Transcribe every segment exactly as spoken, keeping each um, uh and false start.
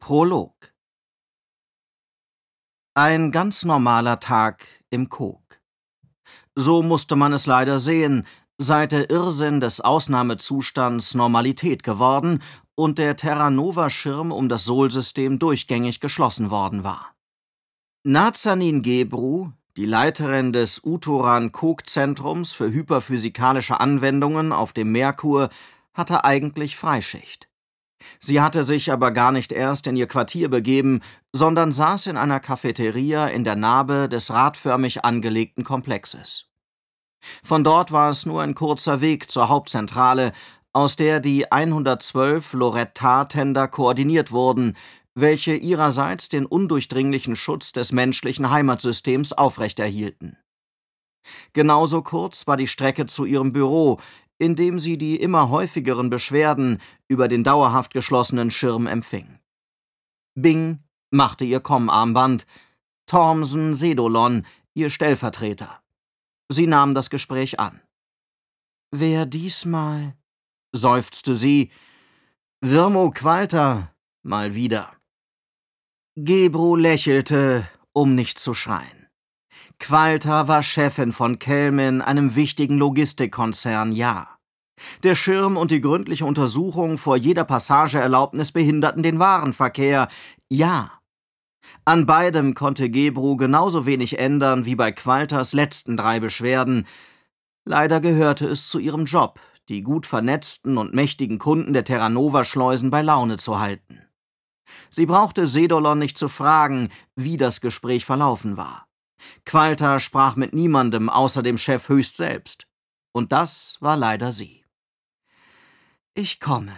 Prolog. Ein ganz normaler Tag im Kog. So musste man es leider sehen, seit der Irrsinn des Ausnahmezustands Normalität geworden und der Terra-Nova-Schirm um das Sol-System durchgängig geschlossen worden war. Nazanin Gebru, die Leiterin des Uturan-Kog-Zentrums für hyperphysikalische Anwendungen auf dem Merkur, hatte eigentlich Freischicht. Sie hatte sich aber gar nicht erst in ihr Quartier begeben, sondern saß in einer Cafeteria in der Nabe des radförmig angelegten Komplexes. Von dort war es nur ein kurzer Weg zur Hauptzentrale, aus der die hundertzwölf Lorettar-Tender koordiniert wurden, welche ihrerseits den undurchdringlichen Schutz des menschlichen Heimatsystems aufrechterhielten. Genauso kurz war die Strecke zu ihrem Büro, in dem sie die immer häufigeren Beschwerden über den dauerhaft geschlossenen Schirm empfing. Bing machte ihr Kommarmband, Thomsen Sedolon ihr Stellvertreter. Sie nahm das Gespräch an. »Wer diesmal?« seufzte sie. »Wirmo Qualter, mal wieder.« Gebru lächelte, um nicht zu schreien. Qualter war Chefin von Kelmin, einem wichtigen Logistikkonzern, ja. Der Schirm und die gründliche Untersuchung vor jeder Passageerlaubnis behinderten den Warenverkehr, ja. An beidem konnte Gebru genauso wenig ändern wie bei Qualters letzten drei Beschwerden. Leider gehörte es zu ihrem Job, die gut vernetzten und mächtigen Kunden der Terra-Nova-Schleusen bei Laune zu halten. Sie brauchte Sedolon nicht zu fragen, wie das Gespräch verlaufen war. Qualter sprach mit niemandem außer dem Chef höchst selbst. Und das war leider sie. »Ich komme.«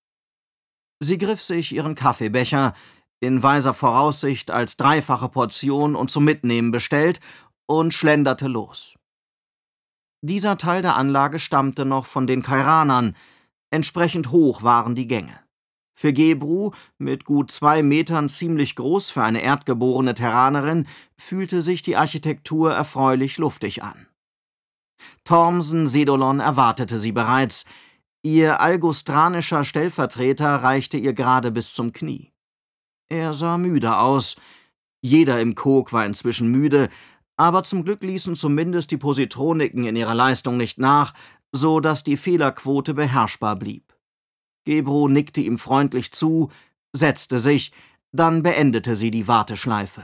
Sie griff sich ihren Kaffeebecher, in weiser Voraussicht als dreifache Portion und zum Mitnehmen bestellt, und schlenderte los. Dieser Teil der Anlage stammte noch von den Kairanern. Entsprechend hoch waren die Gänge. Für Gebru, mit gut zwei Metern ziemlich groß für eine erdgeborene Terranerin, fühlte sich die Architektur erfreulich luftig an. Thomsen Sedolon erwartete sie bereits. Ihr algustranischer Stellvertreter reichte ihr gerade bis zum Knie. Er sah müde aus. Jeder im Kog war inzwischen müde, aber zum Glück ließen zumindest die Positroniken in ihrer Leistung nicht nach, so dass die Fehlerquote beherrschbar blieb. Gebru nickte ihm freundlich zu, setzte sich, dann beendete sie die Warteschleife.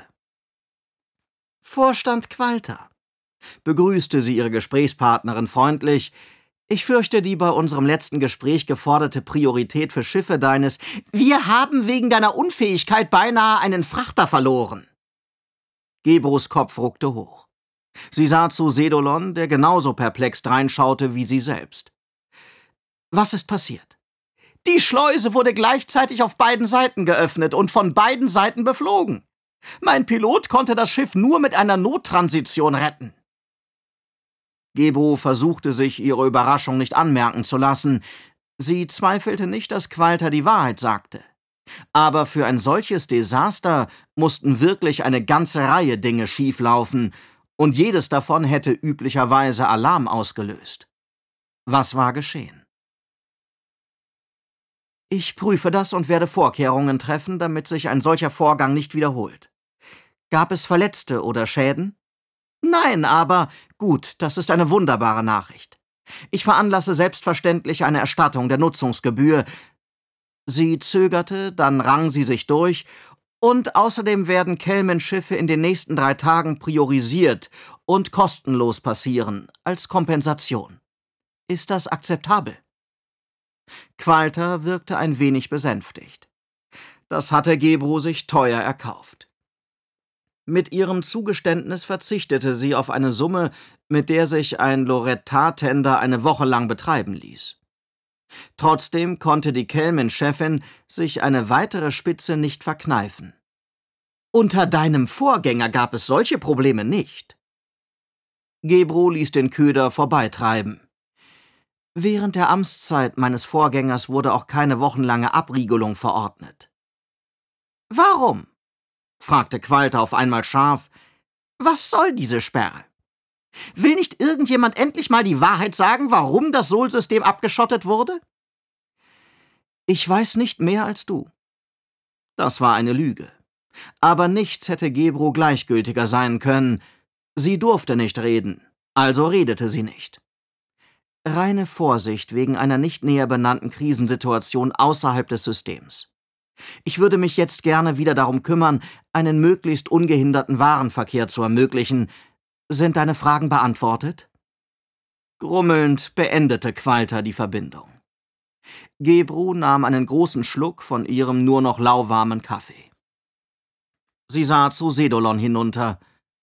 »Vorstand Qualter«, begrüßte sie ihre Gesprächspartnerin freundlich. »Ich fürchte, die bei unserem letzten Gespräch geforderte Priorität für Schiffe deines »Wir haben wegen deiner Unfähigkeit beinahe einen Frachter verloren.« Gebrus Kopf ruckte hoch. Sie sah zu Sedolon, der genauso perplex reinschaute wie sie selbst. »Was ist passiert?« »Die Schleuse wurde gleichzeitig auf beiden Seiten geöffnet und von beiden Seiten beflogen. Mein Pilot konnte das Schiff nur mit einer Nottransition retten.« Gebru versuchte sich ihre Überraschung nicht anmerken zu lassen. Sie zweifelte nicht, dass Qualter die Wahrheit sagte. Aber für ein solches Desaster mussten wirklich eine ganze Reihe Dinge schieflaufen, und jedes davon hätte üblicherweise Alarm ausgelöst. Was war geschehen? »Ich prüfe das und werde Vorkehrungen treffen, damit sich ein solcher Vorgang nicht wiederholt. Gab es Verletzte oder Schäden?« »Nein, aber gut, das ist eine wunderbare Nachricht. Ich veranlasse selbstverständlich eine Erstattung der Nutzungsgebühr.« Sie zögerte, dann rang sie sich durch. »Und außerdem werden Kelmin-Schiffe in den nächsten drei Tagen priorisiert und kostenlos passieren, als Kompensation. Ist das akzeptabel?« Qualter wirkte ein wenig besänftigt. Das hatte Gebru sich teuer erkauft. Mit ihrem Zugeständnis verzichtete sie auf eine Summe, mit der sich ein Lorettar-Tender eine Woche lang betreiben ließ. Trotzdem konnte die Kelmin-Chefin sich eine weitere Spitze nicht verkneifen. »Unter deinem Vorgänger gab es solche Probleme nicht.« Gebru ließ den Köder vorbeitreiben. »Während der Amtszeit meines Vorgängers wurde auch keine wochenlange Abriegelung verordnet.« »Warum?« fragte Qualter auf einmal scharf. »Was soll diese Sperre? Will nicht irgendjemand endlich mal die Wahrheit sagen, warum das Sol-System abgeschottet wurde?« »Ich weiß nicht mehr als du.« Das war eine Lüge. Aber nichts hätte Gebru gleichgültiger sein können. Sie durfte nicht reden, also redete sie nicht. Reine Vorsicht wegen einer nicht näher benannten Krisensituation außerhalb des Systems. Ich würde mich jetzt gerne wieder darum kümmern, einen möglichst ungehinderten Warenverkehr zu ermöglichen. Sind deine Fragen beantwortet? Grummelnd beendete Qualter die Verbindung. Gebru nahm einen großen Schluck von ihrem nur noch lauwarmen Kaffee. Sie sah zu Sedolon hinunter.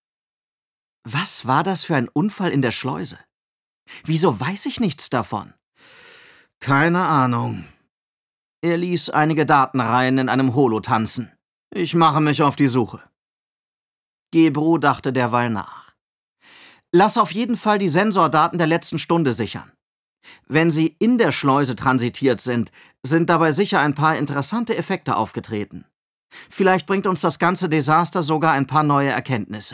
Was war das für ein Unfall in der Schleuse? Wieso weiß ich nichts davon? Keine Ahnung. Er ließ einige Datenreihen in einem Holo tanzen. Ich mache mich auf die Suche. Gebru dachte derweil nach. Lass auf jeden Fall die Sensordaten der letzten Stunde sichern. Wenn sie in der Schleuse transitiert sind, sind dabei sicher ein paar interessante Effekte aufgetreten. Vielleicht bringt uns das ganze Desaster sogar ein paar neue Erkenntnisse.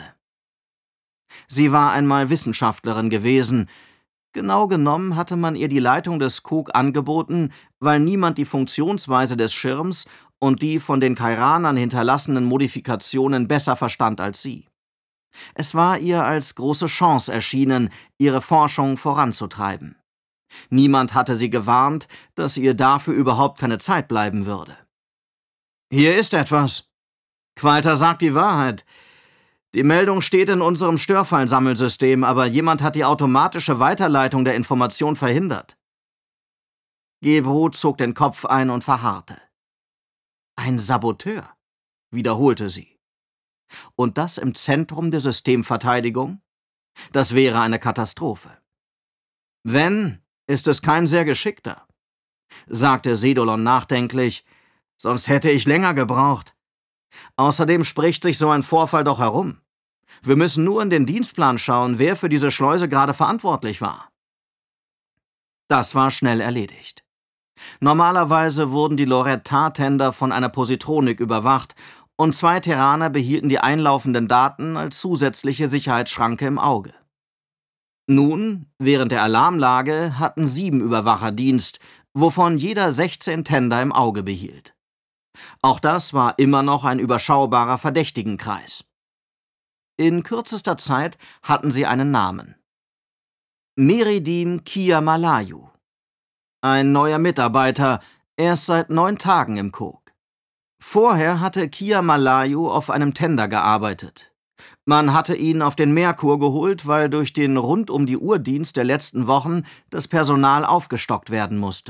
Sie war einmal Wissenschaftlerin gewesen. Genau genommen hatte man ihr die Leitung des Kog angeboten, weil niemand die Funktionsweise des Schirms und die von den Kairanern hinterlassenen Modifikationen besser verstand als sie. Es war ihr als große Chance erschienen, ihre Forschung voranzutreiben. Niemand hatte sie gewarnt, dass ihr dafür überhaupt keine Zeit bleiben würde. Hier ist etwas. Qualter sagt die Wahrheit. Die Meldung steht in unserem Störfallsammelsystem, aber jemand hat die automatische Weiterleitung der Information verhindert. Gebru zog den Kopf ein und verharrte. Ein Saboteur, wiederholte sie. Und das im Zentrum der Systemverteidigung? Das wäre eine Katastrophe. Wenn, ist es kein sehr geschickter, sagte Sedolon nachdenklich, sonst hätte ich länger gebraucht. Außerdem spricht sich so ein Vorfall doch herum. Wir müssen nur in den Dienstplan schauen, wer für diese Schleuse gerade verantwortlich war. Das war schnell erledigt. Normalerweise wurden die Lorette-Tender von einer Positronik überwacht und zwei Terraner behielten die einlaufenden Daten als zusätzliche Sicherheitsschranke im Auge. Nun, während der Alarmlage, hatten sieben Überwacher Dienst, wovon jeder sechzehn Tender im Auge behielt. Auch das war immer noch ein überschaubarer Verdächtigenkreis. In kürzester Zeit hatten sie einen Namen. Meridim Kia-Malayu. Ein neuer Mitarbeiter, erst seit neun Tagen im Kog. Vorher hatte Kia-Malayu auf einem Tender gearbeitet. Man hatte ihn auf den Merkur geholt, weil durch den Rund-um-die-Uhr-Dienst der letzten Wochen das Personal aufgestockt werden musste.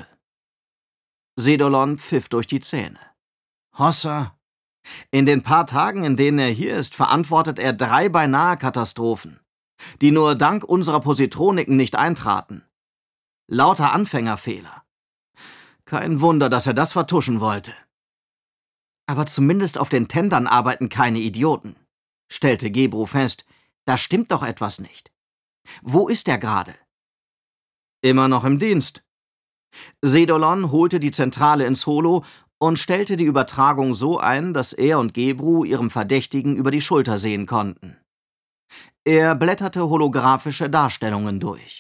Sedolon pfiff durch die Zähne. Hossa. In den paar Tagen, in denen er hier ist, verantwortet er drei beinahe Katastrophen, die nur dank unserer Positroniken nicht eintraten. Lauter Anfängerfehler. Kein Wunder, dass er das vertuschen wollte. Aber zumindest auf den Tendern arbeiten keine Idioten, stellte Gebru fest. Da stimmt doch etwas nicht. Wo ist er gerade? Immer noch im Dienst. Sedolon holte die Zentrale ins Holo und stellte die Übertragung so ein, dass er und Gebru ihrem Verdächtigen über die Schulter sehen konnten. Er blätterte holographische Darstellungen durch.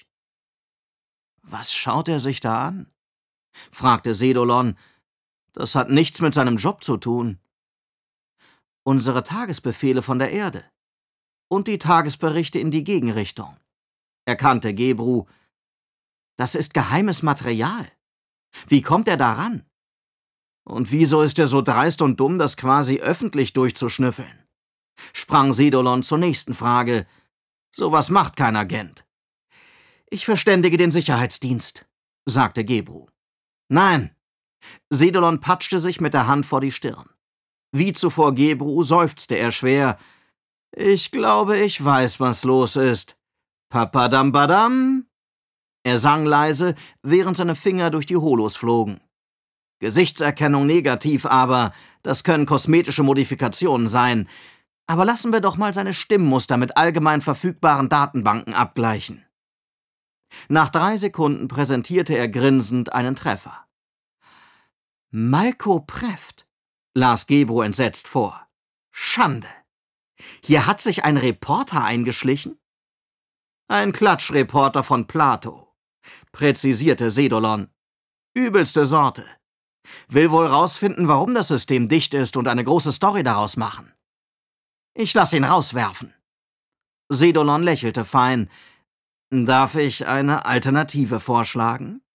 »Was schaut er sich da an?« fragte Sedolon. »Das hat nichts mit seinem Job zu tun.« »Unsere Tagesbefehle von der Erde. Und die Tagesberichte in die Gegenrichtung«, erkannte Gebru. »Das ist geheimes Material. Wie kommt er daran? Und wieso ist er so dreist und dumm, das quasi öffentlich durchzuschnüffeln?« sprang Sedolon zur nächsten Frage. »Sowas macht kein Agent.« »Ich verständige den Sicherheitsdienst«, sagte Gebru. »Nein!« Sedolon patschte sich mit der Hand vor die Stirn. Wie zuvor Gebru seufzte er schwer. »Ich glaube, ich weiß, was los ist. Papadambadam!« Er sang leise, während seine Finger durch die Holos flogen. »Gesichtserkennung negativ, aber das können kosmetische Modifikationen sein. Aber lassen wir doch mal seine Stimmmuster mit allgemein verfügbaren Datenbanken abgleichen.« Nach drei Sekunden präsentierte er grinsend einen Treffer. »Malko Preft«, las Gebru entsetzt vor. »Schande! Hier hat sich ein Reporter eingeschlichen?« »Ein Klatschreporter von Plato«, präzisierte Sedolon. »Übelste Sorte. Will wohl rausfinden, warum das System dicht ist und eine große Story daraus machen. Ich lass ihn rauswerfen.« Sedolon lächelte fein. »Darf ich eine Alternative vorschlagen?«